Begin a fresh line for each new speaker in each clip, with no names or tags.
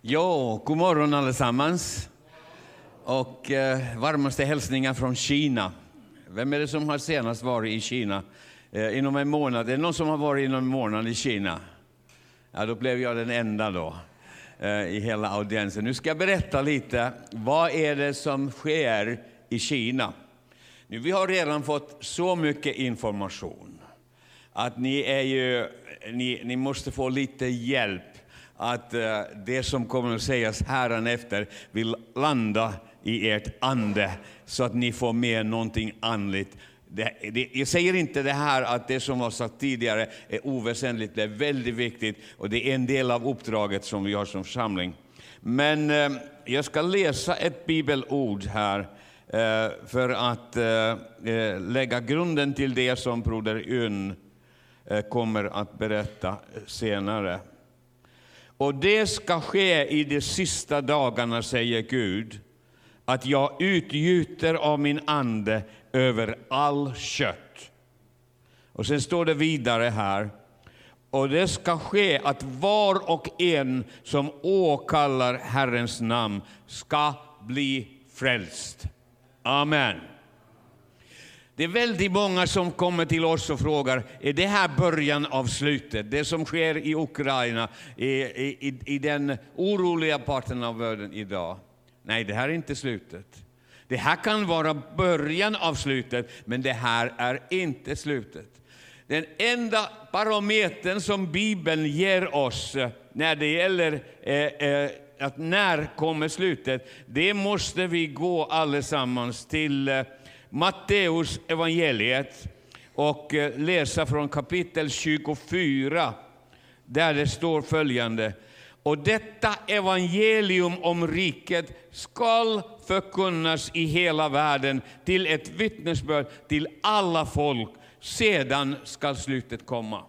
Jo, god morgon allesammans. Och varmaste hälsningar från Kina. Vem är det som har senast varit i Kina? Inom en månad. Är det någon som har varit inom en månad i Kina? Ja, då blev jag den enda då. I hela audiensen. Nu ska jag berätta lite. Vad är det som sker i Kina? Nu, vi har redan fått så mycket information. Att ni måste få lite hjälp. Att det som kommer att sägas härefter vill landa i ert ande. Så att ni får med någonting andligt. Jag säger inte det här att det som var sagt tidigare är oväsentligt. Det är väldigt viktigt och det är en del av uppdraget som vi har som församling. Men jag ska läsa ett bibelord här för att lägga grunden till det som broder Ön kommer att berätta senare. Och det ska ske i de sista dagarna, säger Gud, att jag utgjuter av min ande över all kött. Och sen står det vidare här. Och det ska ske att var och en som åkallar Herrens namn ska bli frälst. Amen. Det är väldigt många som kommer till oss och frågar, är det här början av slutet? Det som sker i Ukraina, i den oroliga parten av världen idag. Nej, det här är inte slutet. Det här kan vara början av slutet, men det här är inte slutet. Den enda parametern som Bibeln ger oss när det gäller att när kommer slutet, det måste vi gå allesammans till Matteus evangeliet och läsa från kapitel 24 där det står följande. Och detta evangelium om riket skall förkunnas i hela världen till ett vittnesbörd till alla folk. Sedan ska slutet komma.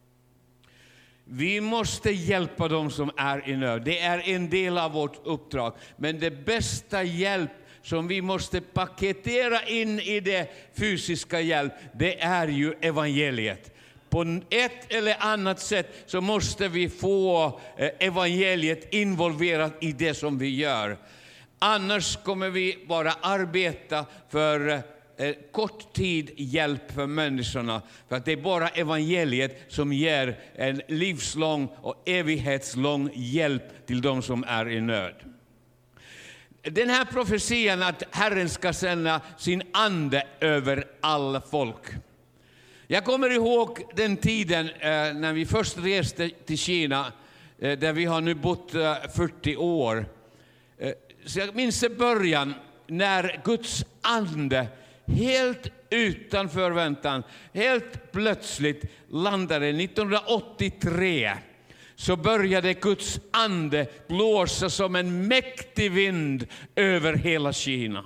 Vi måste hjälpa dem som är i nöd. Det är en del av vårt uppdrag. Men det bästa hjälp som vi måste paketera in i det fysiska hjälp, det är ju evangeliet. På ett eller annat sätt så måste vi få evangeliet involverat i det som vi gör. Annars kommer vi bara arbeta för kort tid hjälp för människorna. För att det är bara evangeliet som ger en livslång och evighetslång hjälp till de som är i nöd. Den här profetian att Herren ska sända sin ande över alla folk. Jag kommer ihåg den tiden när vi först reste till Kina, där vi har nu bott 40 år. Så jag minns i början när Guds ande helt utan förväntan, helt plötsligt landade 1983. Så började Guds ande blåsa som en mäktig vind över hela Kina.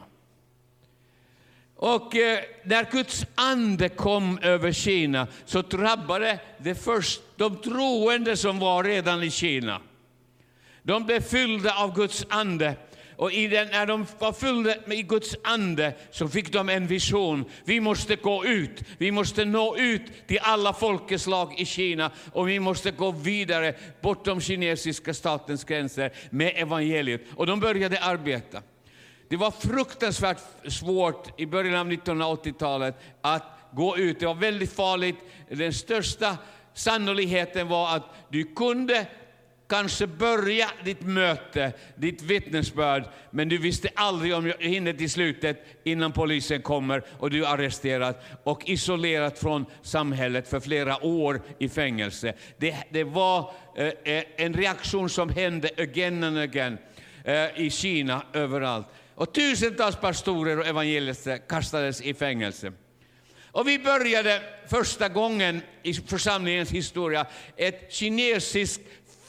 Och när Guds ande kom över Kina så drabbade det först de troende som var redan i Kina. De blev fyllda av Guds ande. Och när de var fyllda med Guds ande så fick de en vision. Vi måste gå ut. Vi måste nå ut till alla folkeslag i Kina. Och vi måste gå vidare bortom kinesiska statens gränser med evangeliet. Och de började arbeta. Det var fruktansvärt svårt i början av 1980-talet att gå ut. Det var väldigt farligt. Den största sannolikheten var att du kunde kanske börja ditt möte, ditt vittnesbörd, men du visste aldrig om du hinner till slutet innan polisen kommer och du är arresterad och isolerad från samhället för flera år i fängelse. Det var en reaktion som hände again and again i Kina överallt. Och tusentals pastorer och evangelister kastades i fängelse. Och vi började första gången i församlingens historia ett kinesiskt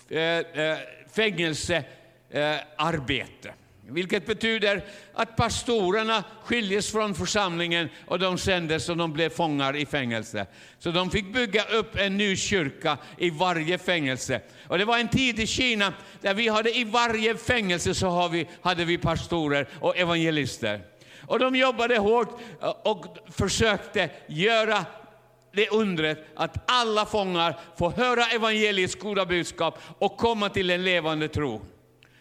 fängelsearbete. Vilket betyder att pastorerna skiljes från församlingen och de sändes och de blev fångar i fängelse. Så de fick bygga upp en ny kyrka i varje fängelse. Och det var en tid i Kina där vi hade i varje fängelse så hade vi pastorer och evangelister. Och de jobbade hårt och försökte göra det undret att alla fångar får höra evangeliets goda budskap och komma till en levande tro.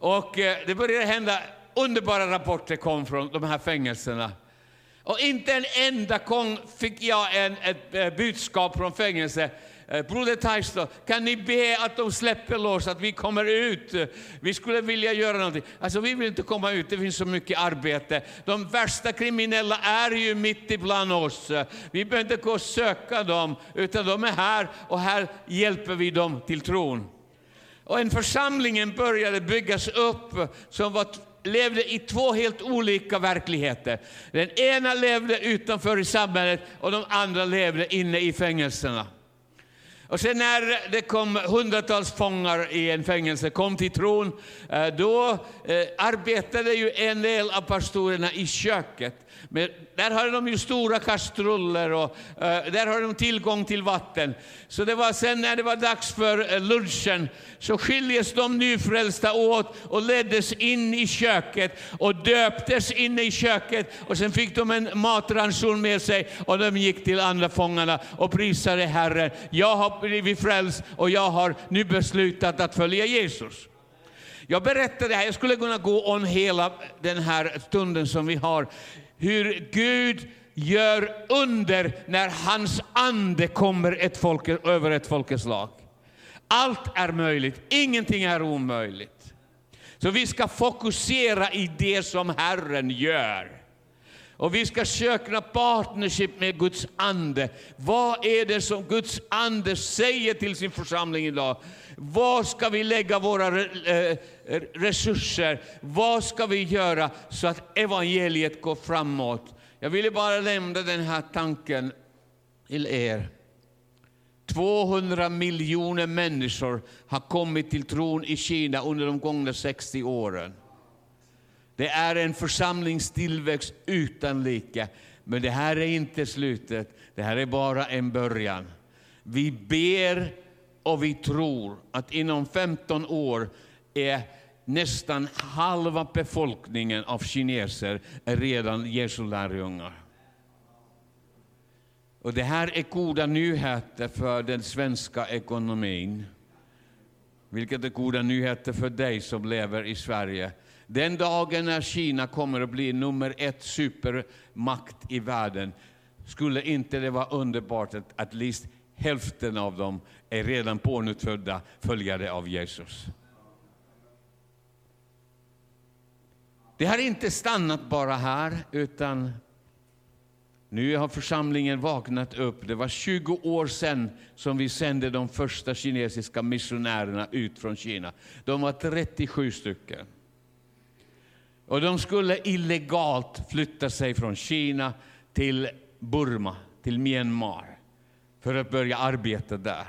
Och det började hända, underbara rapporter kom från de här fängelserna. Och inte en enda gång fick jag ett budskap från fängelse. Broder Taisto, kan ni be att de släpper loss, att vi kommer ut? Vi skulle vilja göra någonting. Alltså vi vill inte komma ut, det finns så mycket arbete. De värsta kriminella är ju mitt ibland oss. Vi behöver inte gå och söka dem, utan de är här och här hjälper vi dem till tron. Och en församlingen började byggas upp som levde i två helt olika verkligheter. Den ena levde utanför i samhället och de andra levde inne i fängelserna. Och sen när det kom hundratals fångar i en fängelse, kom till tron, då arbetade ju en del av pastorerna i köket. Men där hade de ju stora kastruller och där hade de tillgång till vatten. Så det var sen när det var dags för lunchen så skiljes de nyfrälsta åt och leddes in i köket och döptes in i köket. Och sen fick de en matranson med sig och de gick till andra fångarna och prisade Herren. Jag har blivit frälst och jag har nu beslutat att följa Jesus. Jag berättade här, jag skulle kunna gå om hela den här stunden som vi har. Hur Gud gör under när hans ande kommer över ett folkeslag. Allt är möjligt, ingenting är omöjligt. Så vi ska fokusera i det som Herren gör. Och vi ska söka partnership med Guds ande. Vad är det som Guds ande säger till sin församling idag? Vad ska vi lägga våra resurser? Vad ska vi göra så att evangeliet går framåt? Jag ville bara lämna den här tanken till er. 200 miljoner människor har kommit till tron i Kina under de gångna 60 åren. Det är en församlingstillväxt utan like. Men det här är inte slutet. Det här är bara en början. Vi ber och vi tror att inom 15 år är nästan halva befolkningen av kineser är redan Jesu lärjungar. Och det här är goda nyheter för den svenska ekonomin. Vilket är goda nyheter för dig som lever i Sverige. Den dagen när Kina kommer att bli nummer 1 supermakt i världen, skulle inte det vara underbart att at least hälften av dem är redan pånyttfödda följare av Jesus. Det har inte stannat bara här, utan nu har församlingen vaknat upp. Det var 20 år sedan som vi sände de första kinesiska missionärerna ut från Kina. De var 37 stycken. Och de skulle illegalt flytta sig från Kina till Burma, till Myanmar, för att börja arbeta där.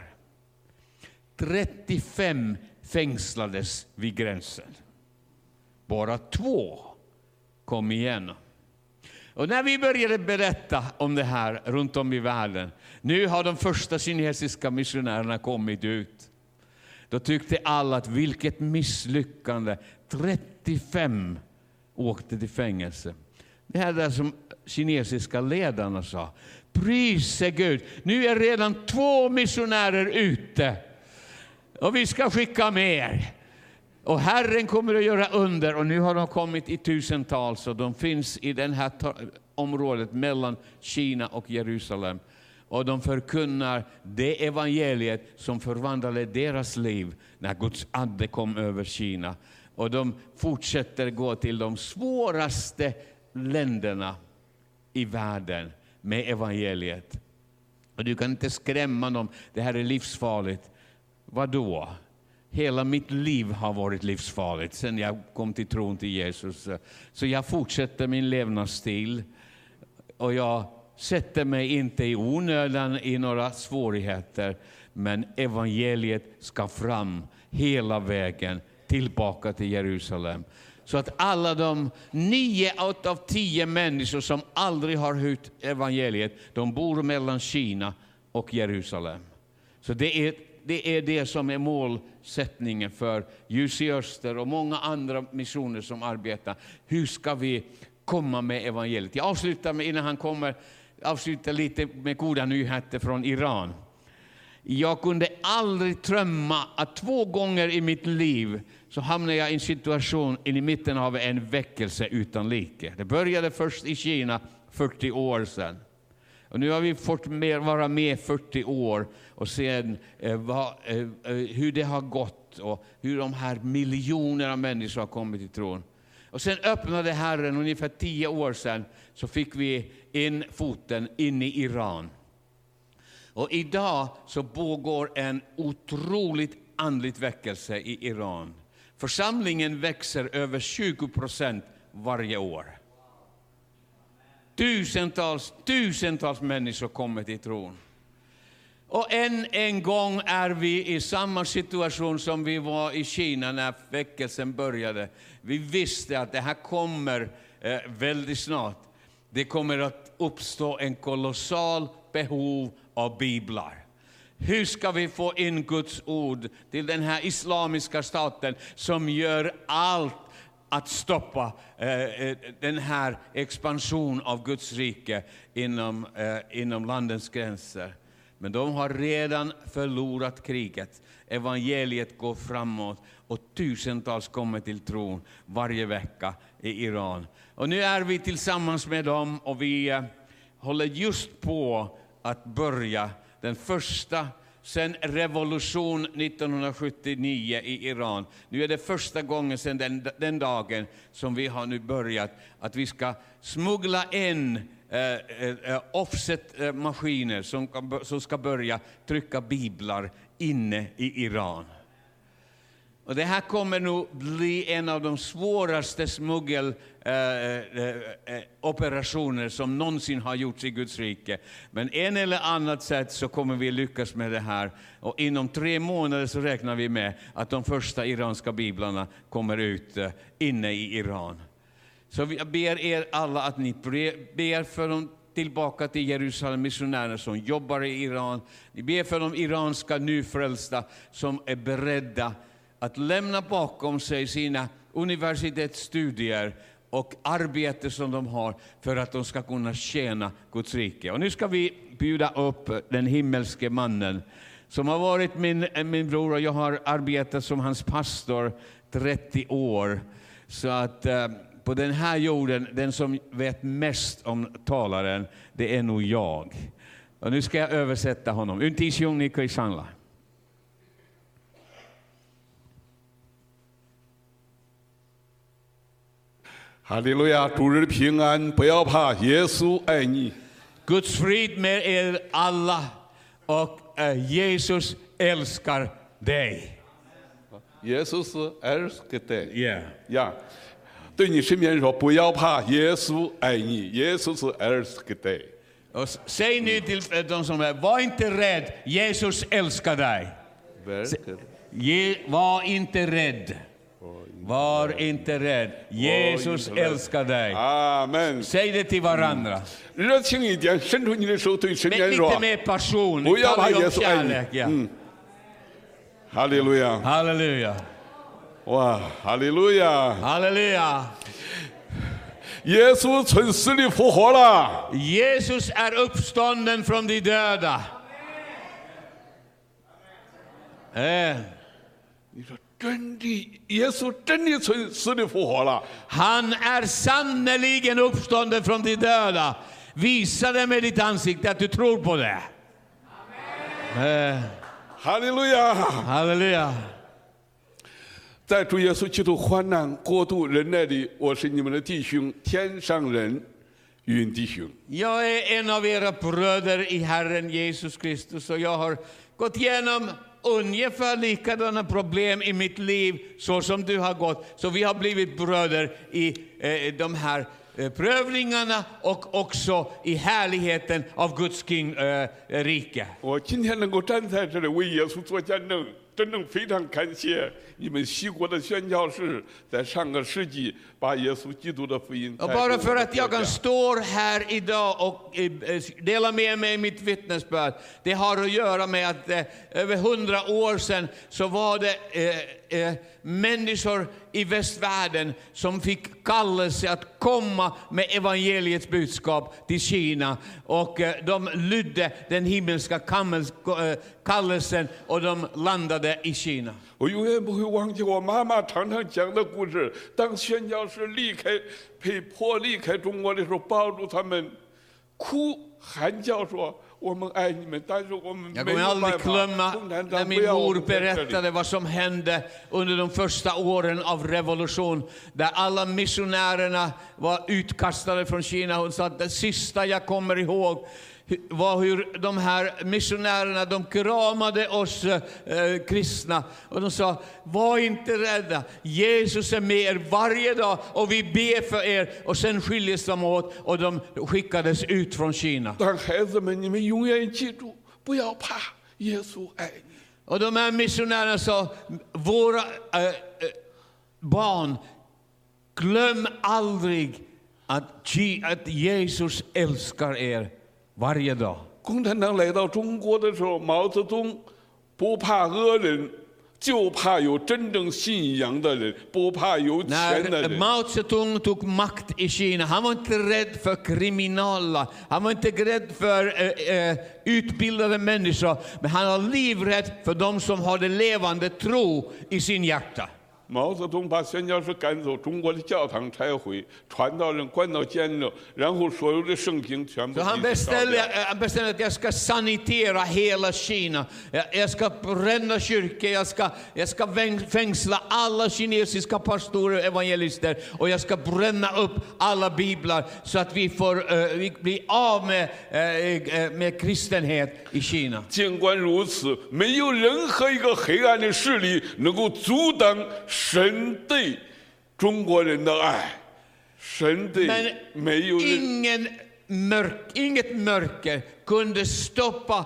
35 fängslades vid gränsen. Bara 2 kom igenom. Och när vi började berätta om det här runt om i världen, nu har de första kinesiska missionärerna kommit ut. Då tyckte alla att vilket misslyckande. 35 åkte till fängelse. Det här där som kinesiska ledarna sa. Prise Gud, nu är redan 2 missionärer ute. Och vi ska skicka mer. Och Herren kommer att göra under. Och nu har de kommit i tusentals. Och de finns i det här området mellan Kina och Jerusalem. Och de förkunnar det evangeliet som förvandlade deras liv när Guds ande kom över Kina. Och de fortsätter gå till de svåraste länderna i världen med evangeliet. Och du kan inte skrämma dem. Det här är livsfarligt. Vadå? Hela mitt liv har varit livsfarligt sedan jag kom till tron till Jesus. Så jag fortsätter min levnadsstil. Och jag sätter mig inte i onödan i några svårigheter. Men evangeliet ska fram hela vägen tillbaka till Jerusalem. Så att alla de 9 av 10 människor som aldrig har hört evangeliet, de bor mellan Kina och Jerusalem. Så det är det som är målsättningen för Ljus i Öster och många andra missioner som arbetar. Hur ska vi komma med evangeliet? Jag avslutar med, innan han kommer, avslutar lite med goda nyheter från Iran. Jag kunde aldrig drömma att 2 gånger i mitt liv så hamnade jag i en situation i mitten av en väckelse utan like. Det började först i Kina 40 år sedan. Och nu har vi fått vara med 40 år och se hur det har gått och hur de här miljoner av människor har kommit till tron. Och sen öppnade Herren ungefär 10 år sedan, så fick vi in foten in i Iran. Och idag så pågår en otroligt andligt väckelse i Iran. Församlingen växer över 20% varje år. Tusentals människor kommer till tron. Och en gång är vi i samma situation som vi var i Kina när väckelsen började. Vi visste att det här kommer väldigt snart. Det kommer att uppstå en kolossal behov av biblar. Hur ska vi få in Guds ord till den här islamiska staten som gör allt att stoppa den här expansion av Guds rike inom landets gränser? Men de har redan förlorat kriget. Evangeliet går framåt och tusentals kommer till tron varje vecka i Iran. Och nu är vi tillsammans med dem och vi håller just på att börja den första sen revolution 1979 i Iran. Nu är det första gången sedan den dagen som vi har nu börjat att vi ska smuggla in offset-maskiner som ska börja trycka biblar inne i Iran. Och det här kommer nog bli en av de svåraste smuggeloperationer som någonsin har gjorts i Guds rike. Men en eller annat sätt så kommer vi lyckas med det här. Och inom 3 månader så räknar vi med att de första iranska biblarna kommer ut inne i Iran. Så jag ber er alla att ni ber för dem tillbaka till Jerusalem, missionärer som jobbar i Iran. Ni ber för de iranska nyfrälsta som är beredda att lämna bakom sig sina universitetsstudier och arbete som de har för att de ska kunna tjäna Guds rike. Och nu ska vi bjuda upp den himmelske mannen som har varit min bror, och jag har arbetat som hans pastor 30 år. Så att på den här jorden, den som vet mest om talaren, det är nog jag. Och nu ska jag översätta honom. Untishung Krishanla.
Halleluja, 主日平安，不要怕，耶稣爱你。
Guds frid med er alla, och Jesus älskar dig.
Jesus älskar dig.
Yeah.
呀，对你身边人说，不要怕，耶稣爱你，耶稣älskar dig。
Och säg nu till de som är, var inte rädd, Jesus älskar dig. Var inte rädd. Var inte rädd. Jesus älskar dig.
Amen.
Säg det till varandra.
热情一点，伸出你的手对身
Med
边人
lite
说，
mer passion.
不要怕，
Tala om
耶稣爱
kärlek,
你。
ja.
哈利路亚，
Halleluja.
哇，哈利路亚，
Halleluja.
耶稣从死里复活了。
Jesus är uppstånden från de döda.
你说真的，耶稣真的从死里复活了。
Han är sannoliken uppstånden från de döda. Visa det med ditt ansikte att du tror på det. Amen.
哈利路亚！
Halleluja.
在主耶稣基督患难国度忍耐里，我是你们的弟兄，天上人，云弟兄。
Jag är en av era bröder i Herren Jesus Kristus, och jag har gått igenom ungefär likadana problem i mitt liv så som du har gått. Så vi har blivit bröder i de här prövningarna och också i härligheten av Guds rike.
我今天能够站在这里为耶稣做见证，真正非常感谢你们西国的宣教士在上个世纪把耶稣基督的福音。
Och bara för att jag kan stå här idag och dela med mig mitt vittnesbörd, det har att göra med att över 100 år sedan så var det människor i västvärlden som fick kallelse att komma med evangeliets budskap till Kina. Och de lydde den himmelska kallelsen och de landade i Kina.
我永远不会忘记我妈妈常常讲的故事。当宣教士被迫离开中国的时候，抱住他们，哭喊叫说：“我们爱你们，但是我们没有办法。”
Jag kommer aldrig glömma när min mor berättade vad som hände under de första åren av revolution, där alla missionärerna var utkastade från Kina. Hon sa att det sista jag kommer ihåg var hur de här missionärerna, de kramade oss kristna och de sa: var inte rädda, Jesus är med er varje dag och vi ber för er. Och sen skiljes de åt och de skickades ut från Kina.
但孩子们，你们永远记住，不要怕，耶稣爱你。
Och de här missionärerna sa: våra barn, glöm aldrig att Jesus älskar er varje dag.
共产党来到中国的时候，毛泽东不怕恶人，就怕有真正信仰的人，不怕有钱的
När
人。
Mao Zedong tog makt i Kina, han var inte rädd för kriminella, han var inte rädd för utbildade människor, men han var livrädd för de som hade levande tro i sin hjärta.
毛泽东把宣教士赶走，中国的教堂拆毁，传道人关到监狱，然后所有的圣经全部
Så han bestämde att jag ska sanitera hela Kina. Jag ska bränna kyrkor, jag ska fängsla alla kinesiska pastorer och evangelister, och jag ska bränna upp alla biblar så att vi blir av med kristenhet i Kina.
尽管如此，没有任何一个黑暗的势力能够阻挡神对中国人的爱。神对没有人。
Inget mörker kunde stoppa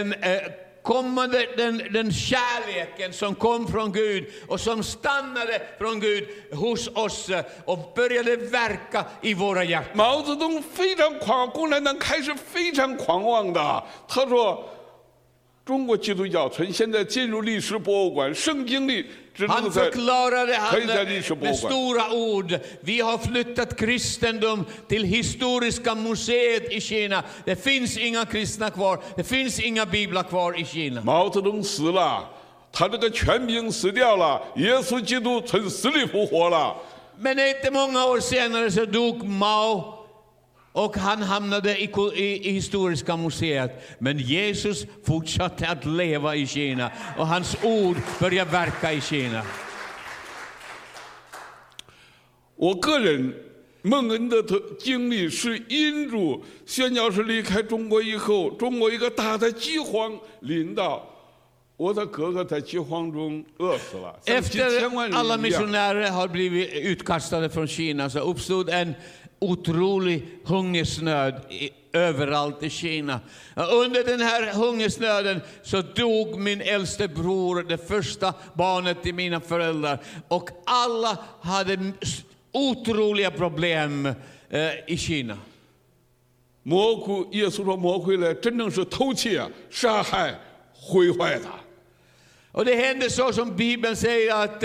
den kärleken som kom från Gud och som stannade från Gud hos oss och började verka i våra hjärtan.
毛泽东非常狂，共产党开始非常狂妄的。他说：“中国基督教存现在进入历史博物馆，圣经里只能
Han
在
förklarade
可以在历史博
med
物馆。”
stora ord: vi har flyttat kristendom till historiska museet i Kina. Det finns inga kristna kvar, det finns inga biblar kvar i Kina.
毛泽东死了，他这个权柄死掉了，耶稣基督从死里复活了。
Men inte många år senare så dog Mao och han hamnade i historiska museet. Men Jesus fortsatte att leva i Kina och hans ord började verka i Kina.
我个人蒙恩的经历是因着宣教士离开中国以后，中国一个大的饥荒临到，我的哥哥在饥荒中饿死了，像几千万
Efter alla
人一样。
missionärer har blivit utkastade från Kina så uppstod en otrolig hungersnöd överallt i Kina. Under den här hungersnöden så dog min äldste bror, det första barnet till mina föräldrar. Och alla hade otroliga problem i Kina.
魔鬼，耶稣说魔鬼来真正是偷窃、杀害、毁坏的。
Och det hände så som Bibeln säger att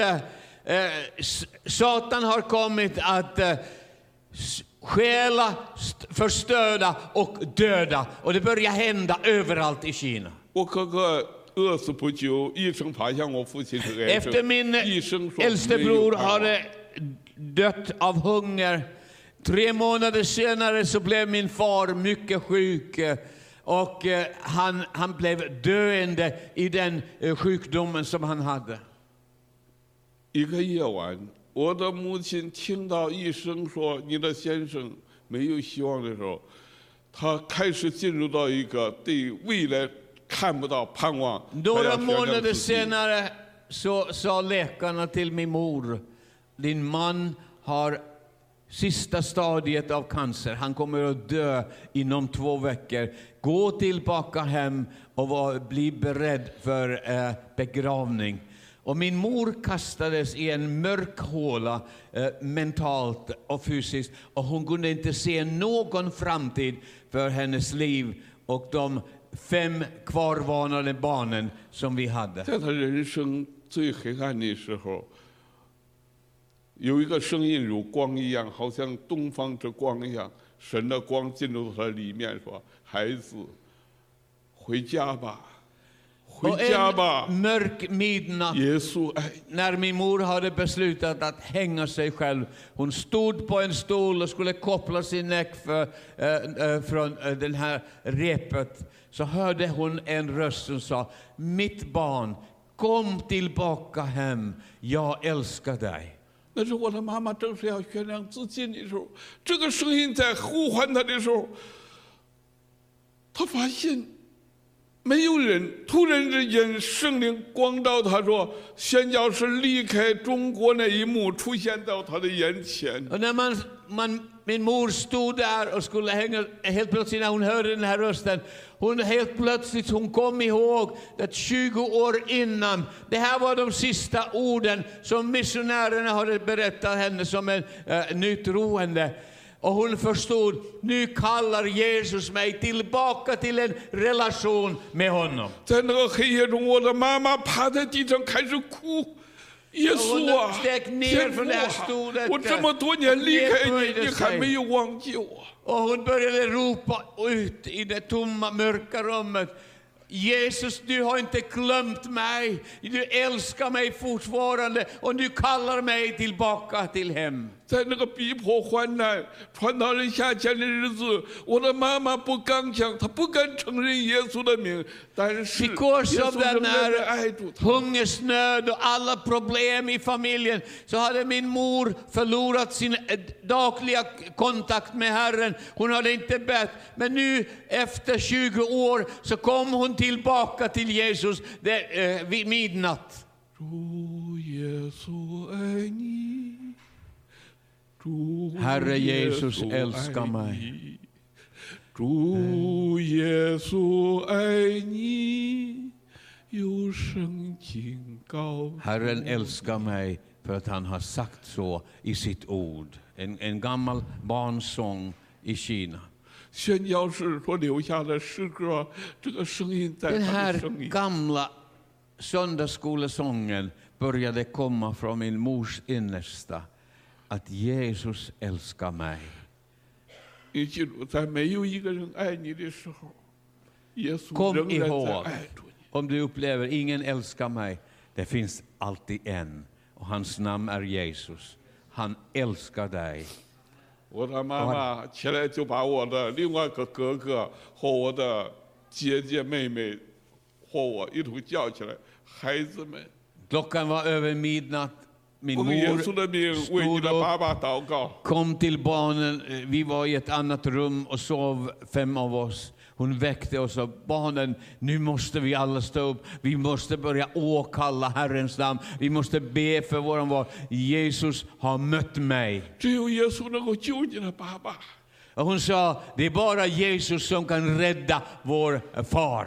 Satan har kommit att stjäla, förstöra och döda. Och det börjar hända överallt i Kina.
我哥哥饿死不久，医生发现我父亲是癌症，
Efter min
医生说
äldste
没有
bror
办法
hade dött av hunger. 3 månader senare så blev min far mycket sjuk. Och han blev döende i den sjukdomen som han hade.
一个夜晚，我的母亲听到医生说你的先生没有希望的时候，她开始进入到一个对未来看不到盼望。她要
Några
宣扬
månader
自己
senare så sa läkarna till min mor: din man har sista stadiet av cancer. Han kommer att dö inom 2 veckor. Gå tillbaka hem och bli beredd för begravning. Och min mor kastades i en mörk håla mentalt och fysiskt. Och hon kunde inte se någon framtid för hennes liv och de 5 kvarvarande barnen som vi hade.
在他人生最黑暗的时候，有一个声音如光一样，好像东方之光一样，神的光进入他的里面，说：“孩子，回家吧，回家吧。”
Mörk midnatt,
耶稣爱你。
när min mor hade beslutat att hänga sig själv. Hon stod på en stol och skulle koppla sin näck från den här repet. Så hörde hon en röst som sa: mitt barn, kom tillbaka hem, jag älskar dig.
那是我的妈妈正是要悬梁自尽的时候，这个声音在呼唤她的时候，她发现没有人，突然之间圣灵光照她说，宣教士离开中国那一幕出现到她的眼前。
Och när min mor stod där och skulle hänga, helt plötsligt när hon hörde den här rösten, hon kom ihåg att 20 år innan, det här var de sista orden som missionärerna hade berättat henne som en nytroende. Och hon förstod, nu kallar Jesus mig tillbaka till en relation med honom.
在那个黑夜中，我的妈妈趴在地上开始哭。 耶稣啊，天父啊，我这么多年离开你，你还没有忘记我。
Och hon började ropa ut i det tomma mörka rummet: Jesus, du har inte glömt mig. Du älskar mig fortfarande och du kallar mig tillbaka till hem.
在那个逼迫患难、传道人下监的日子，我的妈妈不刚强，她不敢承认耶稣的名，但是耶
Because of
稣仍
den
然
här
爱住她。
hungersnöd och alla problem i familjen, så hade min mor förlorat sin dagliga kontakt med Herren. Hon hade inte bett, men nu efter 20 år så kom hon tillbaka till Jesus vid midnatt.
主耶稣爱你，主
Herre
耶
Jesus
稣
älskar
爱
mig.
你，主耶稣爱你，有圣经告
Herren älskar mig för att han har sagt så i sitt ord. En gammal barnsång i Kina.
宣教士所留下的诗歌，这个声音在
Den
他的
här
声音。
gamla söndagsskolesången började komma från min mors innersta. Att Jesus älskar mig.
你记住，在没有一个人爱你的时候，耶稣
Kom
仍然在
ihåg,
爱着你。
om du upplever ingen älskar mig, det finns alltid en. Och hans namn är Jesus. Han älskar dig.
我的妈妈起来就把我的另外一个哥哥和我的姐姐妹妹和我一同叫起来，孩子们，
Klockan var över midnatt. Min
奉耶
mor
稣的名为你
stod
的
upp,
爸爸祷告。
kom till barnen. Vi var i ett annat rum och sov 5 av oss. Hon väckte oss och barnen, nu måste vi alla stå upp. Vi måste börja åkalla Herrens namn. Vi måste be för våran var. Jesus har mött mig.
只有耶稣能够救你的爸爸。
Och hon sa, det är bara Jesus som kan rädda vår far.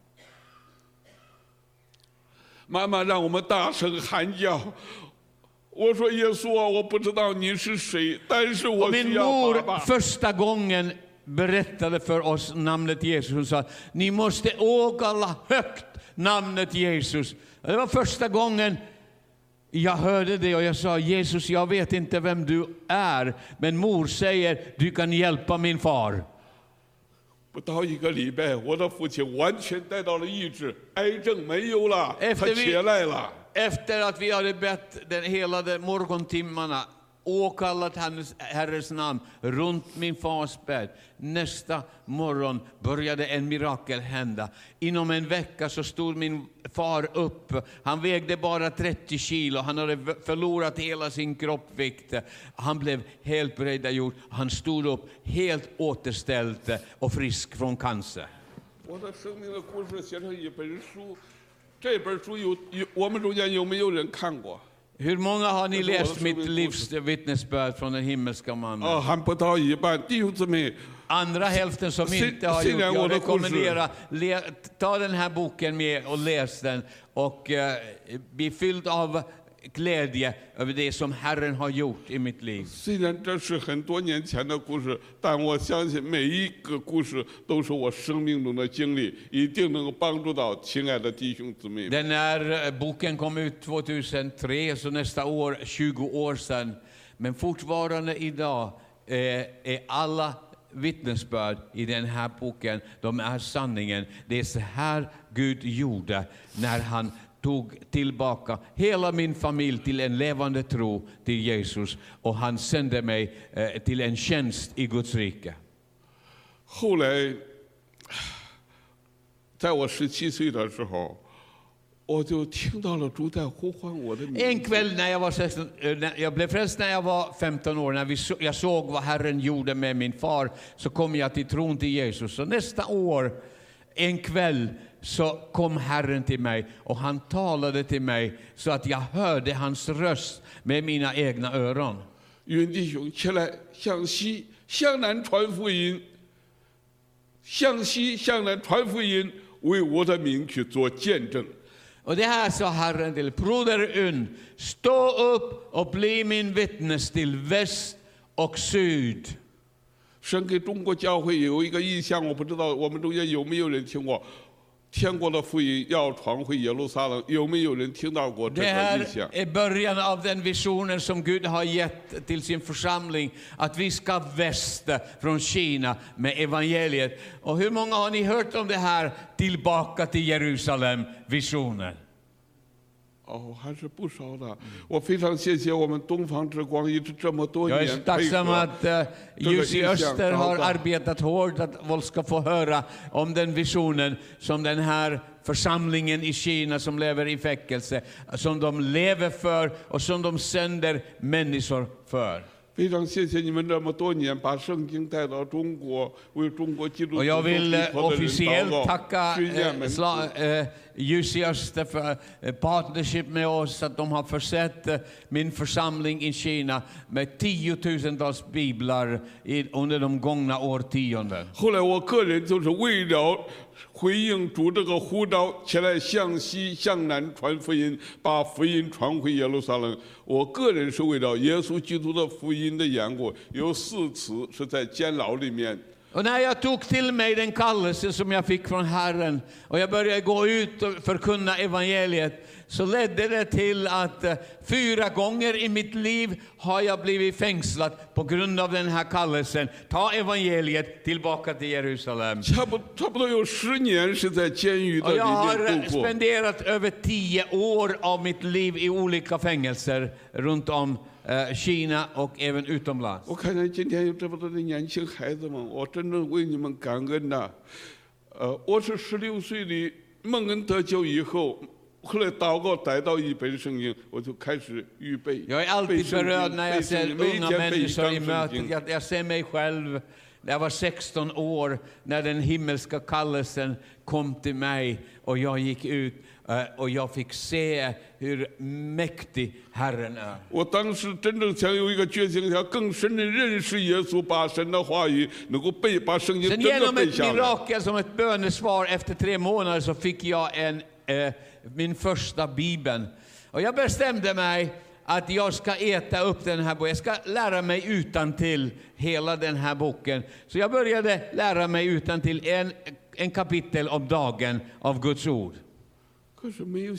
妈妈让我们大声喊叫。我说耶稣啊，我不知道你是谁，但是
Och
我
min
需要
mor
爸爸。
första gången berättade för oss namnet Jesus. Hon sa, ni måste åkalla högt namnet Jesus. Det var första gången jag hörde det och jag sa, Jesus, jag vet inte vem du är, men mor säger, du kan hjälpa min far.
不到一个礼拜，我的父亲完全得到了医治，癌症没有了，
Efter
他起来了。
Efter att vi hade bett hela de morgontimmarna, åkallat Herrens namn runt min fars bädd. Nästa morgon började en mirakel hända. Inom en vecka så stod min far upp. Han vägde bara 30 kilo. Han hade förlorat hela sin kroppsvikt. Han blev helt bredagjord. Han stod upp helt återställd och frisk från cancer.
我的生命的故事写成一本书，这本书我们中间有没有人看过？
Hur många har ni
Det var
läst
så
mitt
vi-
livs vittnesbörd från den himmelska mannen?
还不到一半，弟兄姊妹，
Andra hälften som
Se-
inte har
se
gjort,
den
jag
våra
rekommenderar, ta den här boken med och läs den och bli fylld av glädje över det som Herren har gjort i mitt liv.
虽然这是很多年前的故事，但我相信每一个故事都是我生命中的经历，一定能够帮助到亲爱的弟兄姊妹们。
Den här boken kom ut 2003, så nästa år 20 år sedan. Men fortfarande idag är alla vittnesbörd i den här boken, de är sanningen. Det är så här Gud gjorde när han tog tillbaka hela min familj till en levande tro till Jesus, och han sände mig till en tjänst i Guds rike.
后来，在我17岁的时候，我就听到了主在呼唤我的名字。
En kväll när jag var 16, jag blev frälst när jag var 15 år, när jag såg vad Herren gjorde med min far, så kom jag till tron till Jesus. Så nästa år, en kväll, så kom Herren till mig och han talade till mig så att jag hörde hans röst med mina egna öron.
云弟兄，起来，向西向南传福音，向西向南传福音，为我的名去做见证。
Och det här sa Herren till Broder Un: stå upp och bli min vittnes till väst och syd.
神给中国教会有一个意向，我不知道我们中间有没有人听过。天国的福音要传回耶路撒冷，有没有人听到过这
Det
个
här
意向？
är början av den visionen som Gud har gett till sin församling, att vi ska västa från Kina med evangeliet. Och hur många har ni hört om det här tillbaka till Jerusalem visionen?
哦，还是不少的。我非常谢谢我们东方之光一直这么多
Jag är
年
så
配
tacksam
合。
att Ljus i Öster har arbetat hårt att folk ska få höra om den visionen som den här församlingen i Kina som lever i fängelse, som de lever för och som de sänder människor för.
非常谢谢你们这么多年把圣经带到中国，为中国基督徒
Och jag vill
和的人祷
officiellt
告。
tacka
训练门徒
Ljus i Öster för partnership med oss, att de har försett min församling i Kina med 10 000-tals biblar under de gångna årtionden.
后来我个人就是为了回应主这个呼召，起来向西向南传福音，把福音传回耶路撒冷。我个人是为了耶稣基督的福音的缘故，有4次是在监牢里面。
Och när jag tog till mig den kallelse som jag fick från Herren och jag började gå ut och förkunna evangeliet, så ledde det till att 4 gånger i mitt liv har jag blivit fängslad på grund av den här kallelsen. Ta evangeliet tillbaka till Jerusalem.
差不多有10年是在监狱的
Och
里
jag
面
har
度过。
spenderat över 10 år av mitt liv i olika fängelser runt om Kina och även utomlands.
我看见今天有这么多的年轻孩子们，我真正为你们感恩呐。我是16岁里蒙恩得救以后，后来祷告逮到一本圣经，我就开始预备。
Jag är
背
alltid
圣
berörd
经
när
背
jag
圣
ser
经，每一
unga
天背一
människor
章
i
圣
mötet.
经。
Jag ser mig själv när jag var 16 år, när den himmelska kallelsen kom till mig och jag gick ut och jag fick se hur mäktig Herren är.
我当时真正想有一个决心，想更深的认识耶稣，把神的话语能够背，把圣经
Sen
真的
genom
背
ett
下来。
mirakel, som ett bönesvar, efter 3 månader så fick jag min första bibeln. Och jag bestämde mig att jag ska äta upp den här boken. Jag ska lära mig utantill hela den här boken. Så jag började lära mig utantill en kapitel om dagen av Guds ord.
可是没有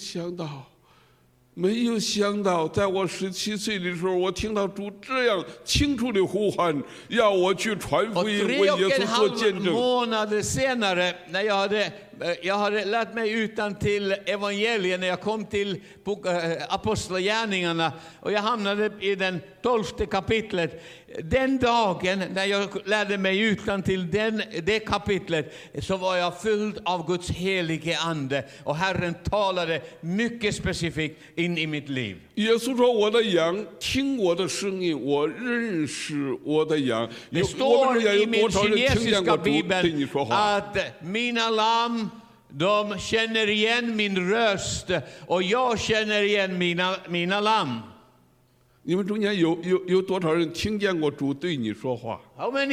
想到，在我17岁的时候，我听到主这样清楚的呼唤，要我去传
Och
福音，
3
为
och
耶
en
稣做
halv
见证。
månader senare, när jag hade lärt mig utan till evangeliet, när jag kom till Apostlagärningarna och jag hamnade i den 12:e kapitlet. Den dagen när jag lärde mig utan till det kapitlet, så var jag fylld av Guds helige ande och Herren talade mycket specifikt in i mitt liv.
耶稣说：“我的羊听我的声音，我认识我的羊。”
Det
我
står
们中间
i
有
min
多少人听见
kinesiska
过主对
bibel
你说话？
att mina lamm, de känner igen min röst och jag känner igen mina lamm.
你们中间有多少人听见过主对你说话？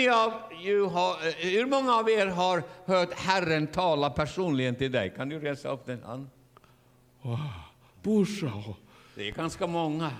Hur många av er har hört Herren tala personligen till dig? Kan du resa upp den hand?
哇，不少。
Det är ganska många.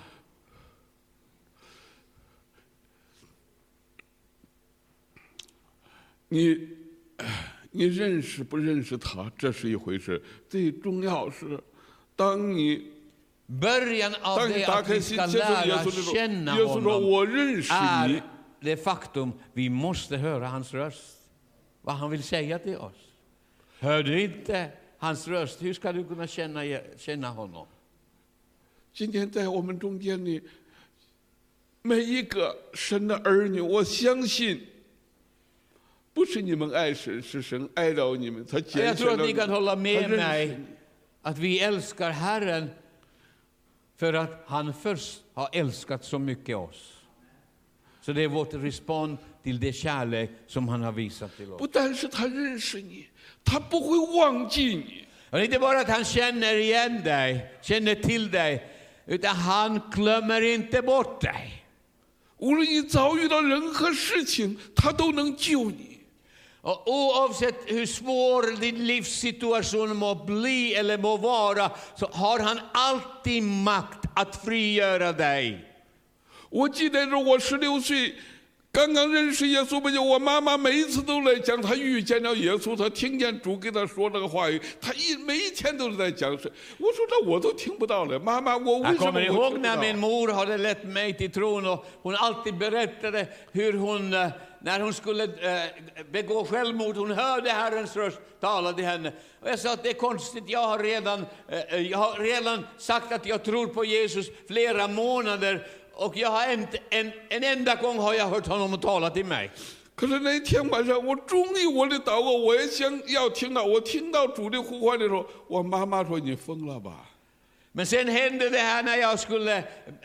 你认识不认识他，这是一回事。最重要是，当你
Början av det att vi ska lära känna honom är det faktum vi måste höra hans röst. Vad han vill säga till oss. Hör du inte hans röst, hur ska du kunna känna honom?
今天在我们中间里，每一个神的儿女，我相信，不是你们爱神，是神爱到你们，他拣选了你。
Jag tror att ni kan hålla med mig att vi älskar Herren för att han först har älskat så mycket oss. Så det är vårt respons till det kärlek som han har visat till oss.
不但是他认识你，他不会忘记你。
Och inte bara att han känner igen dig, känner till dig, utan han glömmer inte bort dig.
无论你遭遇到任何事情，他都能救你。
Och oavsett hur svår din livssituation må bli eller må vara, så har han alltid makt att frigöra dig.
我记得我16岁刚刚认识耶稣不久，我妈妈每一次都来讲，她遇见了耶稣，她听见主给她说那个话语，她每一天都是在讲。我说这我都听不到了，妈妈，我为什么
Jag kommer
会
ihåg
听不
när
到？
min mor hade lett mig till tron och hon alltid berättade hur hon, när hon skulle begå självmord, hon hörde Herrens röst tala till henne. Och jag sa att det är konstigt, jag har redan sagt att jag tror på Jesus flera månader. Och jag har en enda gång har jag hört honom tala till mig.
可是那天晚上，我终于我的祷告，我也想要听到，我听到主的呼唤的时候，我妈妈说：“你疯了吧？”
Men sen hände det här när jag skulle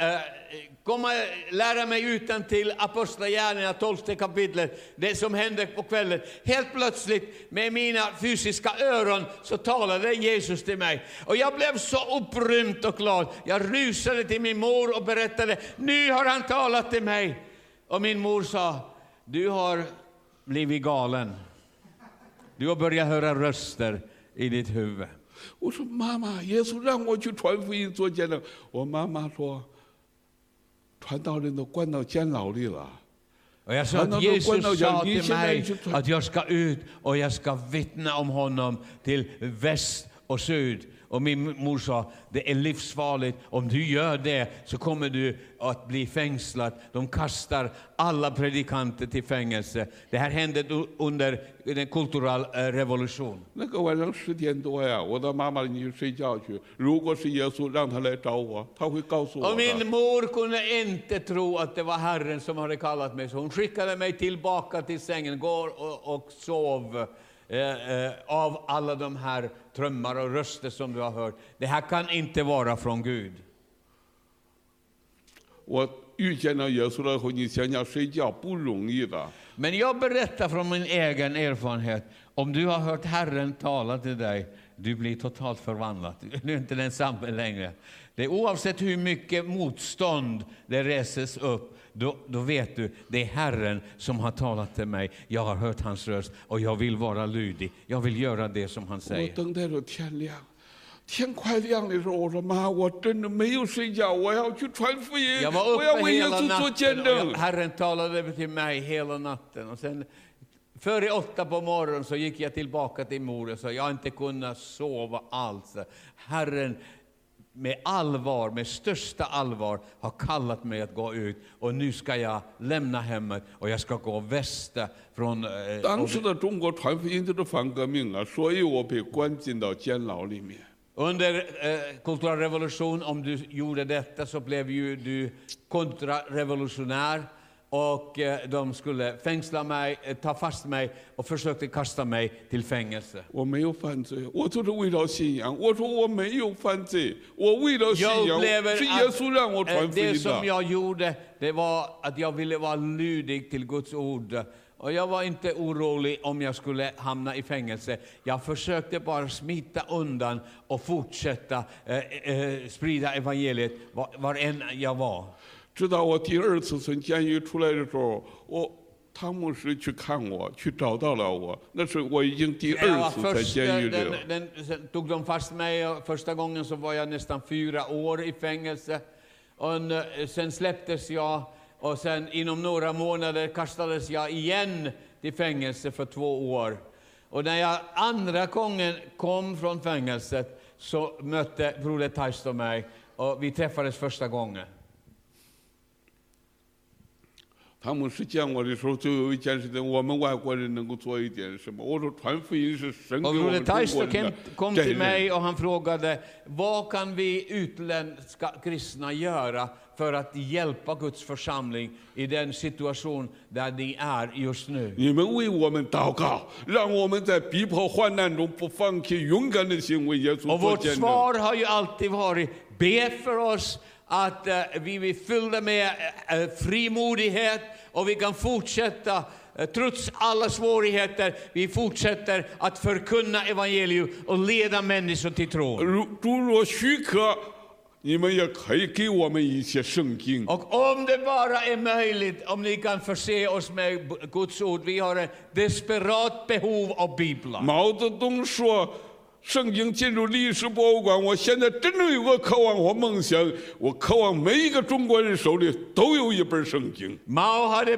lära mig utan till Apostlagärningarna 12 kapitlet, det som hände på kvällen. Helt plötsligt med mina fysiska öron så talade Jesus till mig. Och jag blev så upprymd och glad. Jag rusade till min mor och berättade, nu har han talat till mig. Och min mor sa, du har blivit galen. Du har börjat höra röster i ditt huvud.
我说妈妈，耶稣让我去传福音做见证。我妈妈说，传道人都关到监牢里了。
Och jag sa att Jesus sa till mig att jag ska ut och jag ska vittna om honom till väst och syd. Och min mor sa, det är livsfarligt. Om du gör det så kommer du att bli fängslad. De kastar alla predikanter till fängelse. Det här hände under den kulturella revolutionen.
那个晚上10点多呀，我的妈妈你去睡觉去。如果是耶稣让他来找我，他会告诉我的。
Och min mor kunde inte tro att det var Herren som hade kallat mig. Så hon skickade mig tillbaka till sängen. Gå och sov. Av alla de här drömmar och röster som du har hört. Det här kan inte vara från Gud.
我遇见了耶稣了后，你想想睡觉不容易的。
Men jag berättar från min egen erfarenhet. Om du har hört Herren tala till dig, du blir totalt förvandlad. Du är inte densamma längre. Det är oavsett hur mycket motstånd det reses upp. Då vet du, det är Herren som har talat till mig. Jag har hört hans röst och jag vill vara lydig. Jag vill göra det som han
我
säger.
等待着天亮，天快亮的时候，我说妈，我真的没有睡觉，我要去传福音，
Jag var
我要
uppe
为耶
hela
稣做见
natten
证
och。 Herren talade till mig hela natten. Och sen före 8 på morgonen så gick jag tillbaka till mor och sa, jag har inte kunnat sova alls. Herren med allvar, med största allvar har kallat mig att gå ut. Och nu ska jag lämna hemmet och jag ska gå väster från...
当时的中国传福音就是反革命啊，所以我被关进到监牢里面。
Under kulturrevolution, om du gjorde detta så blev ju du kontrarevolutionär. Och de skulle fängsla mig, ta fast mig och försökte kasta mig till fängelse.
我没有犯罪，我就是为了信仰。我说我没有犯罪，我为了信仰，是耶稣让我传福
det
音
som
的。
jag gjorde, det var att jag ville vara lydig till Guds ord. Och jag var inte orolig om jag skulle hamna i fängelse. Jag försökte bara smita undan och fortsätta sprida evangeliet var än jag var.
直到我第2次从监狱出来的时候， 汤牧师去看我，去找到了我。那是我已经第
Jag var
二次在
först,
监狱里了。
sen tog de fast mig och första gången så var jag nästan 4 år i fängelse. Och sen släpptes jag och sen inom några månader kastades jag igen till fängelse för 2 år. Och när jag andra gången kom från fängelset så mötte broder Taisto mig och vi träffades första gången.
汤牧师见我的时候，就有一件事情，我们外国人能够做一点什么？我说传福音是神给
Och
我
broder
们中国
Taisto
人的
kom
真
till
人。
mig och han frågade vad kan vi utländska kristna göra för att hjälpa Guds församling i den situation där de är just nu.
你们为我们祷告，让我们在逼迫患难中不放弃勇敢的心，为耶稣
Och
做
vårt
见证。
svar har ju alltid varit be för oss att vi vill fylla med frimodighet och vi kan fortsätta trots alla svårigheter. Vi fortsätter att förkunna evangelium och leda människor till tron.
主若许可，你们也可以给我们一些圣经。
Och om det bara är möjligt, om ni kan förse oss med Guds ord, vi har ett desperat behov av biblar.
毛泽东说。 圣经进入历史博物馆，我现在真正有个渴望和梦想，我渴望每一个中国人手里都有一本圣经。
Mao hade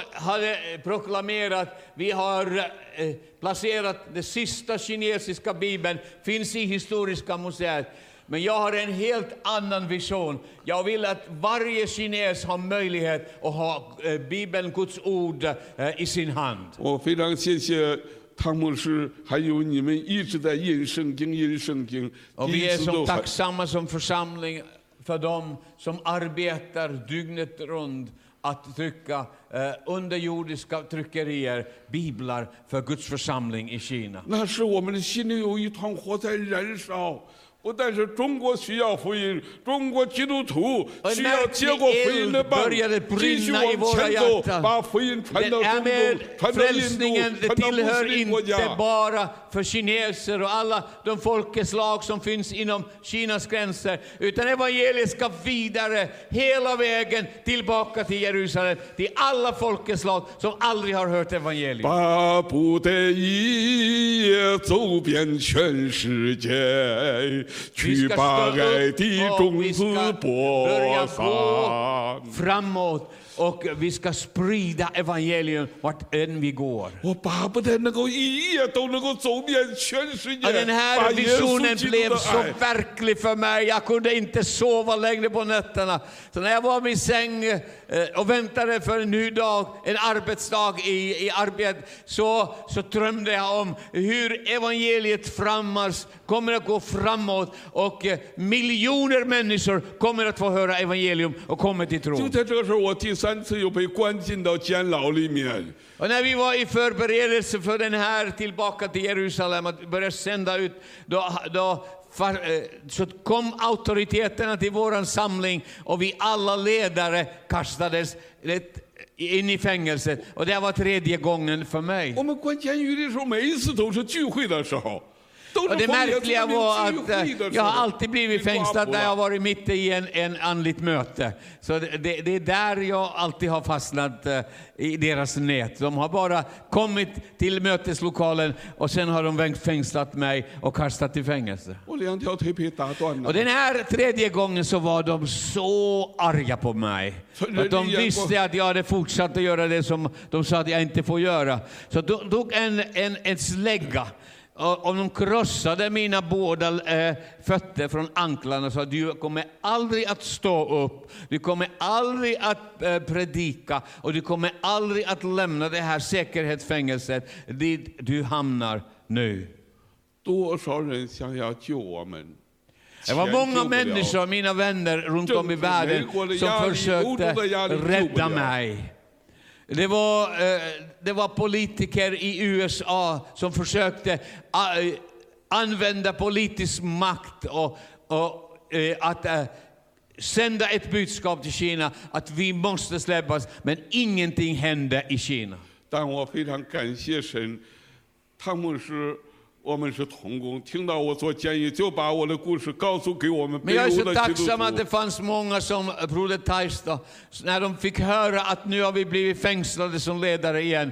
proklamerat, vi har placerat den sista kinesiska bibeln, finns i Historiska museet. Men jag har en helt annan vision. Jag vill att varje kines har möjlighet att ha Bibeln, Guds ord i sin hand.
我非常谢谢 汤牧师，还有你们一直在印圣经，印圣经。
Och vi är så tacksamma som församling för dem som arbetar dygnet runt att trycka underjordiska tryckerier, biblar för Guds församling i Kina.
那是我们的心里有一团火在燃烧。 不但是中国需要福音，中国基督徒需要接过福音的棒，继续往前走，把福音传到中东，传到印度，传到穆斯林国家。
inte bara för kineser och alla de folkeslag som finns inom Kinas gränser, utan evangeliet ska vidare hela vägen tillbaka till Jerusalem, till alla folkeslag som aldrig har hört evangeliet.
巴不得一夜走遍全世界。 去把爱的种子播撒。
framåt och vi ska sprida evangelium vart än vi går.
我巴不得能够一夜都能够走遍全世界，
Och den här visionen blev så verklig för mig. Jag kunde inte sova längre på nätterna. Så när jag var i min säng och väntade för en ny dag, en arbetsdag i arbete, så drömde jag om hur evangeliet framåt kommer att gå framåt och miljoner människor kommer att få höra evangelium och kommer till tro.
就在这时候，我第3次又被关进到监牢里面。
Och när vi var i förberedelse för den här tillbaka till Jerusalem att börja sända ut, så kom auktoriteterna till våran samling och vi alla ledare kastades in i fängelset. Och det var 3:e gången för mig.
我们关监狱的时候，每一次都是聚会的时候。
Och det märkliga var att jag har alltid blivit fängslad när jag har varit mitt i en andligt möte. Så det är där jag alltid har fastnat i deras nät. De har bara kommit till möteslokalen och sen har de fängslat mig och kastat i fängelse. Och den här 3:e gången så var de så arga på mig. Att de visste att jag hade fortsatt att göra det som de sa att jag inte får göra. Så de tog en slägga. Och de krossade mina båda fötter från anklarna och sa: du kommer aldrig att stå upp, du kommer aldrig att predika och du kommer aldrig att lämna det här säkerhetsfängelset dit du hamnar nu. Det var många människor, mina vänner runt om i världen, som försökte rädda mig. Det var politiker i USA som försökte använda politisk makt och att sända ett budskap till Kina att vi måste släppas, men ingenting hände i Kina.
但我非常感谢神，汤牧师我们是童工，听到我做监狱，就把我的故事告诉给我们
Men jag är
北
så
欧的基督
tacksam att
徒
det。fanns många som Broder Thais då, när de fick höra att nu har vi blivit fängslade som ledare igen.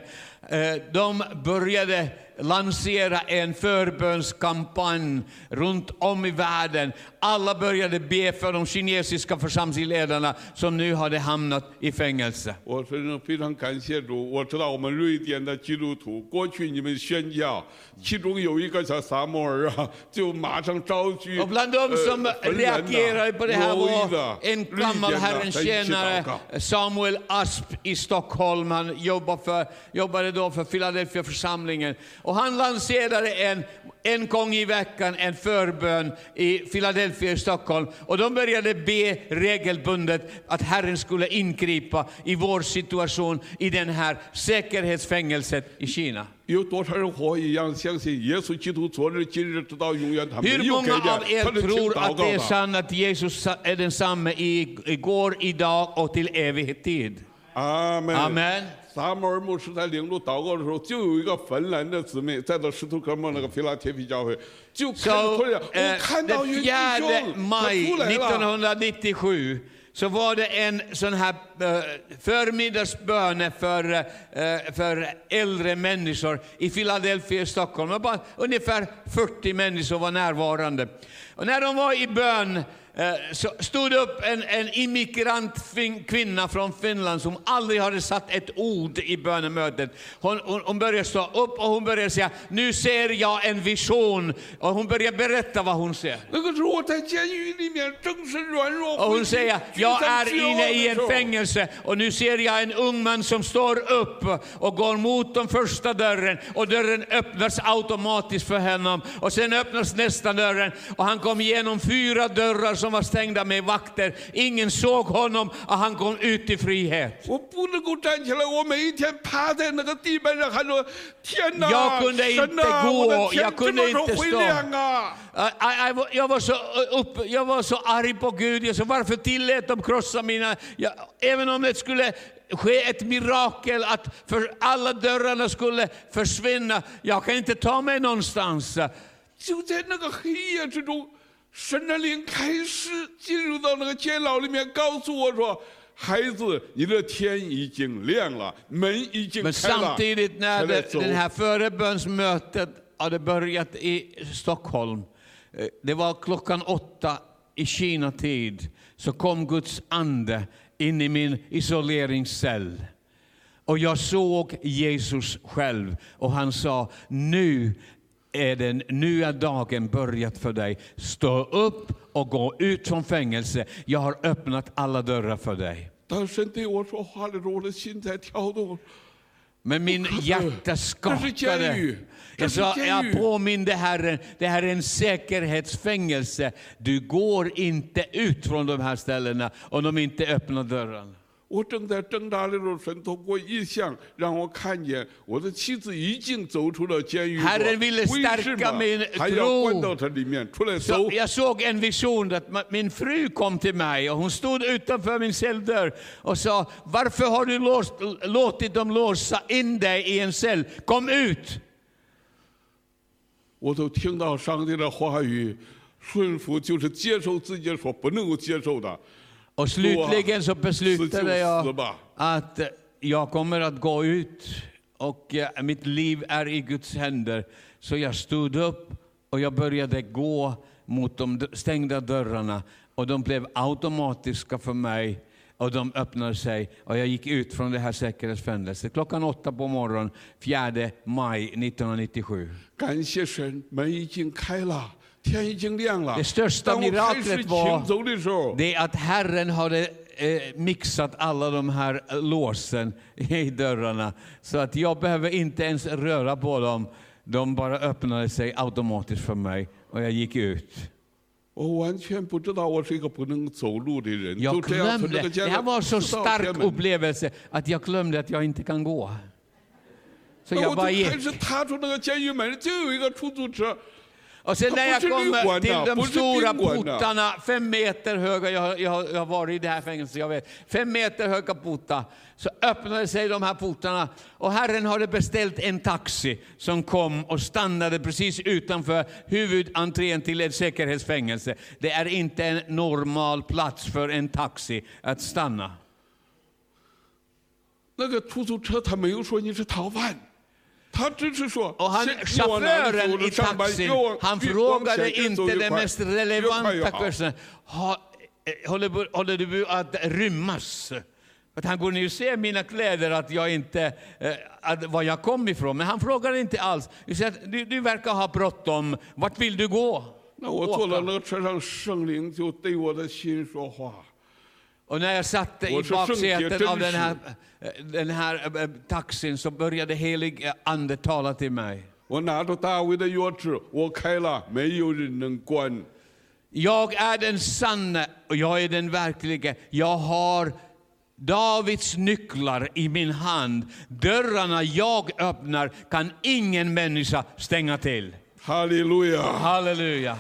De började lansera en förbönskampanj runt om i världen. Alla började be för de kinesiska församlingsledarna som nu hade hamnat i fängelse.
我真的非常感谢主，我知道我们瑞典的基督徒，过去你们宣教，其中有一个叫撒母耳啊，就马上召集
Och bland dem som
芬兰的、
reagerade på det här
挪威
var
的、
en
瑞
gammal
典的
Herrens
在一起祷
tjänare,
告。
Samuel Asp i Stockholm. Han jobbade då för Philadelphia församlingen. Och han lanserade en gång i veckan en förbön i Philadelphia i Stockholm. Och de började be regelbundet att Herren skulle ingripa i vår situation i den här säkerhetsfängelset i Kina.
有多少人和我一样相信耶稣基督昨日今日直到永远，他没
Hur
有改
många av
变，他
er
是听
tror
祷
att
告
det är
的。
sant att Jesus är densamme igår, idag och till evig tid?
阿门。
Amen.
撒母耳牧师在领路祷告的时候，就有一个芬兰的姊妹，在到使徒哥们那个菲拉铁皮教会，就看
Så
出来，我看到
den
有弟
4
兄
maj
他出来了。
1997 så var det en sån här förmiddagsbön för äldre människor i Philadelphia i Stockholm. Det var bara ungefär 40 människor var närvarande. Och när de var i bön så stod upp en immigrantkvinna från Finland som aldrig hade satt ett ord i bönemötet. Hon började stå upp och hon började säga, nu ser jag en vision. Och hon började berätta vad hon ser.
那个时候我在监狱里面，正是软弱。
Och hon säger, jag är inne i en
时候
fängelse och nu ser jag en ung man som står upp och går mot den första dörren och dörren öppnas automatiskt för honom och sen öppnas nästa dörren och han kom igenom 4 dörrar som var stängda med vakter. Ingen såg honom och han kom ut i frihet.
我不能够站起来，我每一天趴在那个地板上喊说：“天哪，
Jag kunde
神
inte
哪，我
gå,
的天
jag
什
kunde
么时候
inte
会
stå.
亮啊？”
Jag var så arg på Gud. Jag sa, varför tillät de krossa mina... även om det skulle ske ett mirakel att för alla dörrarna skulle försvinna. Jag kan inte ta mig någonstans.
就在那个黑夜之中，神的灵开始进入到那个监牢里面，告诉我说：“孩子，你的天已经亮了，门已经
Men
开了。”
samtidigt när
起来走
det här förebönsmötet hade börjat i Stockholm, det var klockan 8 i Kina-tid, så kom Guds ande in i min isoleringscell. Och jag såg Jesus själv och han sa, nu är dagen börjat för dig. Stå upp och gå ut från fängelse. Jag har öppnat alla dörrar för dig.
当神对我说话的时候，我的心在跳动。
Men min hjärta skakade. Jag påminde Herren, det här är en säkerhetsfängelse. Du går inte ut från de här ställena om de inte öppnar dörren.
我正在挣扎的时候，神通过异象让我看见我的妻子已经走出了监狱。
Herren ville stärka min
还要关
tro.
到这里面出来走
Så。jag såg en vision att min fru kom till mig och hon stod utanför min celldörr och sa, varför har du låtit dem låsa in dig i en cell? Kom ut!
我都听到上帝的话语，顺服就是接受自己所不能够接受的。
Och slutligen så beslutade jag
死吧！
att jag kommer att gå ut och mitt liv är i Guds händer. Så jag stod upp och jag började gå mot de stängda dörrarna och de blev automatiska för mig och de öppnade sig och jag gick ut från det här säkerhetsfängelset klockan 8 på morgonen 4 maj 1997.
感谢神，门已经开了。 天已经亮了。
Det största
当我开始
miraklet
行走的时候，
var det att Herren hade mixat alla de här låsen i dörrarna så att jag behöver inte ens röra på dem. De bara öppnade sig automatiskt för mig och jag gick ut.
我完全不知道我是一个不能走路的人。
Jag
就这样从这
glömde,
个
det
监
här var
牢
så
直到
stark
天门，
upplevelse att jag glömde att jag inte kan gå. Så
那
jag
我
bara
就开
gick.
始踏出那个监狱门，就有一个出租车。
Och sen när jag kommer till de stora
portarna.
portarna, 5 meter höga, jag har varit i det här fängelset, jag vet, 5 meter höga portar, så öppnade sig de här portarna och Herren hade beställt en taxi som kom och stannade precis utanför huvudentrén till ett säkerhetsfängelse. Det är inte en normal plats för en taxi att stanna.
那个出租车他没有说你是逃犯，他只是说
Och han, chauffören i taxin, han frågade inte den mest relevanta questionen. Håller du att rymmas? För han kunde ju se mina kläder att jag inte, var jag kom ifrån. Men han frågade inte alls. Du verkar ha bråttom. Vart vill du gå?
那我坐到那个车上，圣灵就对我的心说话。
Och när jag satt i baksätet av den här taxin så började helig ande tala till mig.
我拿着大卫的钥匙，我开了，没有人能关。
Jag är den sanne och jag är den verkliga. Jag har Davids nycklar i min hand. Dörrarna jag öppnar kan ingen människa stänga till.
哈利路亚！
Halleluja.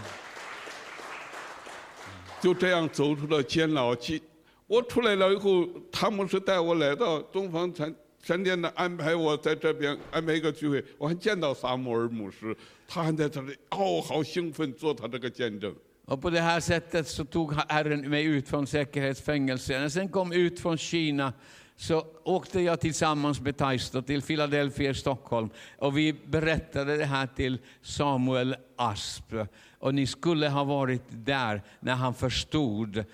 就这样走出了监牢去。我出来了以后，他们是带我来到东方闪电的，安排我在这边安排一个聚会。我还见到撒母耳牧师，他还在这里，好兴奋做他这个见证。
Och på det här sättet så tog Herren mig ut från säkerhetsfängelsen. När jag sen kom ut från Kina så åkte jag tillsammans med Taisto till Philadelphia i Stockholm. Och vi berättade det här till Samuel Asp. Och ni skulle ha varit där när han förstod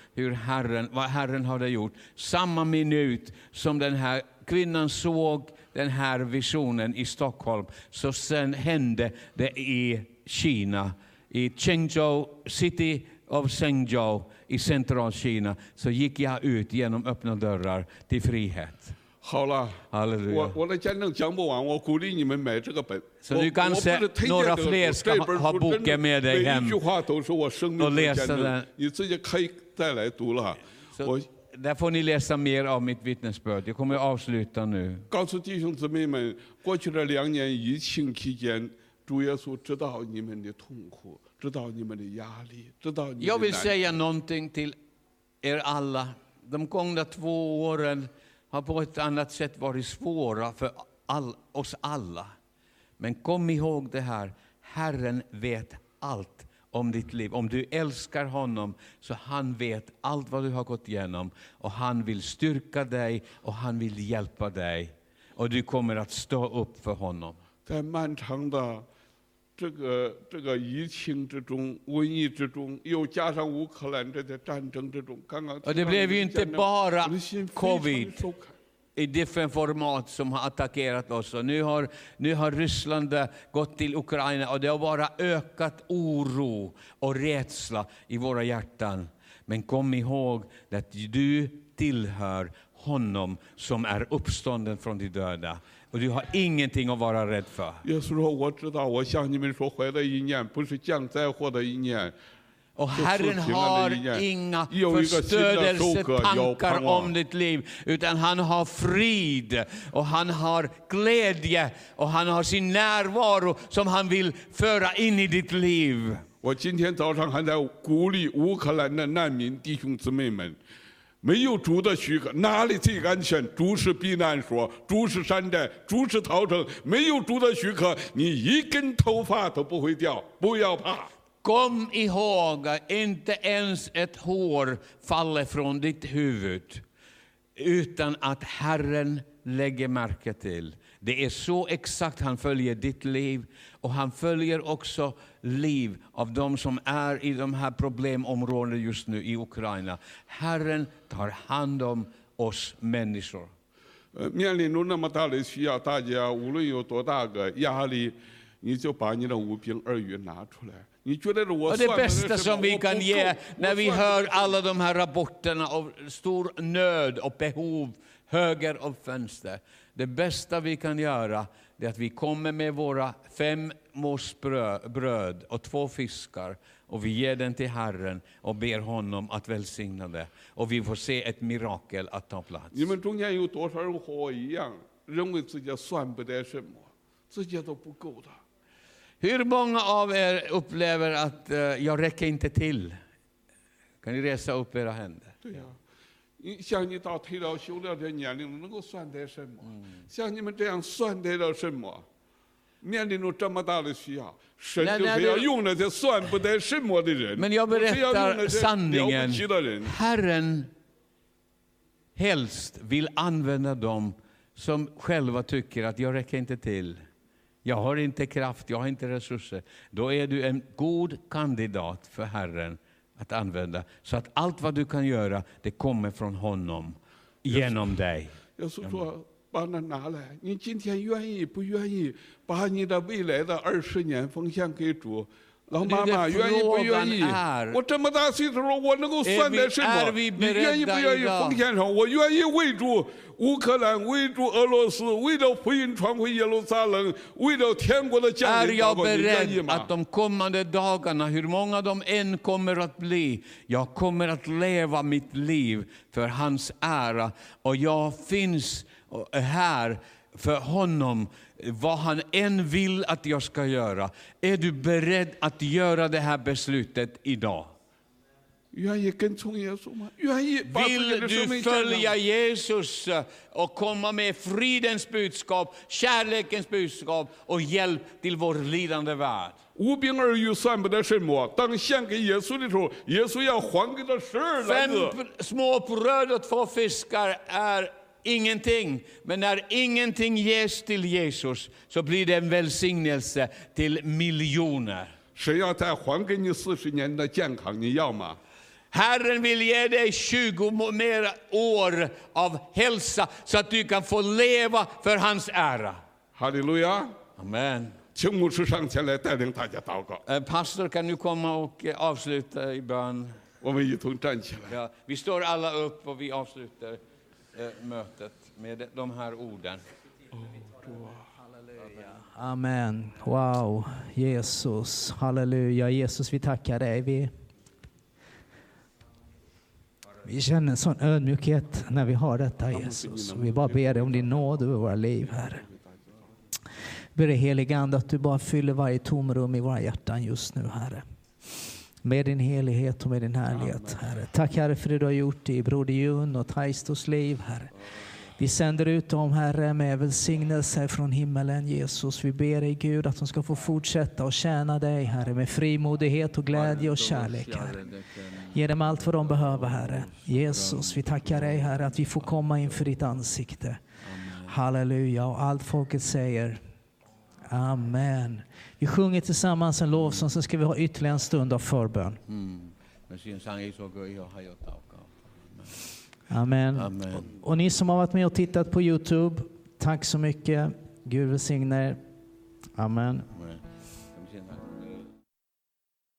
vad Herren hade gjort. Samma minut som den här kvinnan såg den här visionen i Stockholm, så sen hände det i Kina. I Chengzhou, city of Zhengzhou i centralkina, så gick jag ut genom öppna dörrar till frihet.
好了，
Halleluja.
我的见证讲不完，我鼓励你们买这个本。
Så nu kanske några fler ska ha boken med dig
每一
hem
句话都是我生命
och
的见
läsa
证
den.，
你自己可以再来读了。我
Så där får ni läsa mer av mitt vittnesbörd. Jag kommer att avsluta nu.
告诉弟兄姊妹们，过去的2年疫情期间，主耶稣知道你们的痛苦，知道你们的压力，知道你
Jag
们
vill
的难。
säga någonting till er alla. De gångna 2 åren har på ett annat sätt varit svåra för oss alla. Men kom ihåg det här. Herren vet allt om ditt liv. Om du älskar honom så han vet allt vad du har gått igenom. Och han vill styrka dig och han vill hjälpa dig. Och du kommer att stå upp för honom.
在漫长的这个疫情之中、瘟疫之中，又加上乌克兰这些战争之中，刚刚
Och det blev ju inte bara
我的心非常
covid
受感。
i different format som har attackerat oss. Och nu har Ryssland gått till Ukraina och det har bara ökat oro och rädsla i våra hjärtan. Men kom ihåg att du tillhör honom som är uppstånden från de döda. Och du har ingenting att vara rädd för.
耶稣说：“我知道，我向你们说，怀的一年不是降灾祸的一年。”
Och Herren har inga förstörelsetankar om ditt liv, utan han har frid och han har glädje och han har sin närvaro som han vill föra in i ditt liv.
我今天早上还在鼓励乌克兰的难民弟兄姊妹们，没有主的许可，哪里最安全？主是避难所，主是山寨，主是逃城。没有主的许可，你一根头发都不会掉，不要怕。
Kom ihåg att inte ens ett hår faller från ditt huvud utan att Herren lägger märke till. Det är så exakt han följer ditt liv och han följer också liv av de som är i de här problemområdena just nu i Ukraina. Herren tar hand om oss människor.
面临着那么大的需要，大家无论有多大个压力，你就把你的五饼二鱼拿出来。
Och det bästa som vi kan ge när vi hör alla de här rapporterna av stor nöd och behov höger och vänster. Det bästa vi kan göra är att vi kommer med våra 5 bröd och 2 fiskar och vi ger den till Herren och ber honom att välsigna det. Och vi får se ett mirakel att ta plats.
你们中间有多少人和我一样，认为自己算不得什么，自己都不够的。
Hur många av er upplever att jag räcker inte till? Kan ni resa upp era händer?
对呀、像你到退了休了的年龄能够算得什么？像你们这样算得了什么？面临着这么大的需要，神就是要用那些算不得什么的人，
Men jag
不是要用
berättar
那些了
sanningen.
不起的人。
Herren helst vill använda dem som själva tycker att jag räcker inte till. Jag har inte kraft, jag har inte resurser. Då är du en god kandidat för Herren att använda. Så att allt vad du kan göra, det kommer från honom, genom dig.
耶稣说：“把那拿来，你今天愿意不愿意把你的未来的20年奉献给主？老妈妈愿意不愿意？我这么大岁数了，我能够算得什么？你愿意不愿意奉献上？我愿意为主乌克兰，为主俄罗斯，为了福音传回耶路撒冷，为了天国的降
Är
临。
jag
你愿意
beredd
吗
att de kommande dagarna, hur många de än kommer att bli, jag kommer att leva mitt liv för hans ära. Och jag finns här för honom, vad han än vill att jag ska göra. Är du beredd att göra det här beslutet idag?
愿意跟从耶稣吗？愿意把自己
Vill
的生
du
命献上
följa Jesus och komma med fridens budskap, kärlekens budskap och hjälp till vår lidande värld?
无病而愈算不得什么，当献给耶稣的时候，耶稣要还给他12篮子。
5 små bröd och 2 fiskar är ingenting. Men när ingenting ges till Jesus så blir det en välsignelse till miljoner.
神要再还给你40年的健康，你要吗？
Herren vill ge dig 20 mer år av hälsa så att du kan få leva för hans ära.
哈利路亚！
Amen.
请牧师上前来带领大家祷告，
Pastor, kan du komma och avsluta i bön?
我们一同站起来。
Ja, vi står alla upp och vi avslutar mötet med de här orden.
Amen. Wow, Jesus. Halleluja. Jesus, vi tackar dig. Vi känner en sån ödmjukhet när vi har detta, Jesus. Vi bara ber dig om din nåd över våra liv, Herre. Ber dig, helige Ande, att du bara fyller varje tomrum i våra hjärtan just nu, Herre. Med din helighet och med din härlighet, Herre. Tack, Herre, för det du har gjort i Broder Jun och Taistos liv, Herre. Vi sänder ut dem, Herre, med välsignelse från himmelen, Jesus. Vi ber dig, Gud, att de ska få fortsätta och tjäna dig, Herre, med frimodighet och glädje och kärlek, Herre. Ge dem allt vad de behöver, Herre. Jesus, vi tackar dig, Herre, att vi får komma inför ditt ansikte. Halleluja. Och allt folket säger amen. Vi sjunger tillsammans en lovsång, så ska vi ha ytterligare en stund av förbön. Amen.
Amen.
Och ni som har varit med och tittat på YouTube, tack så mycket. Gud välsigne er. Amen.
Amen.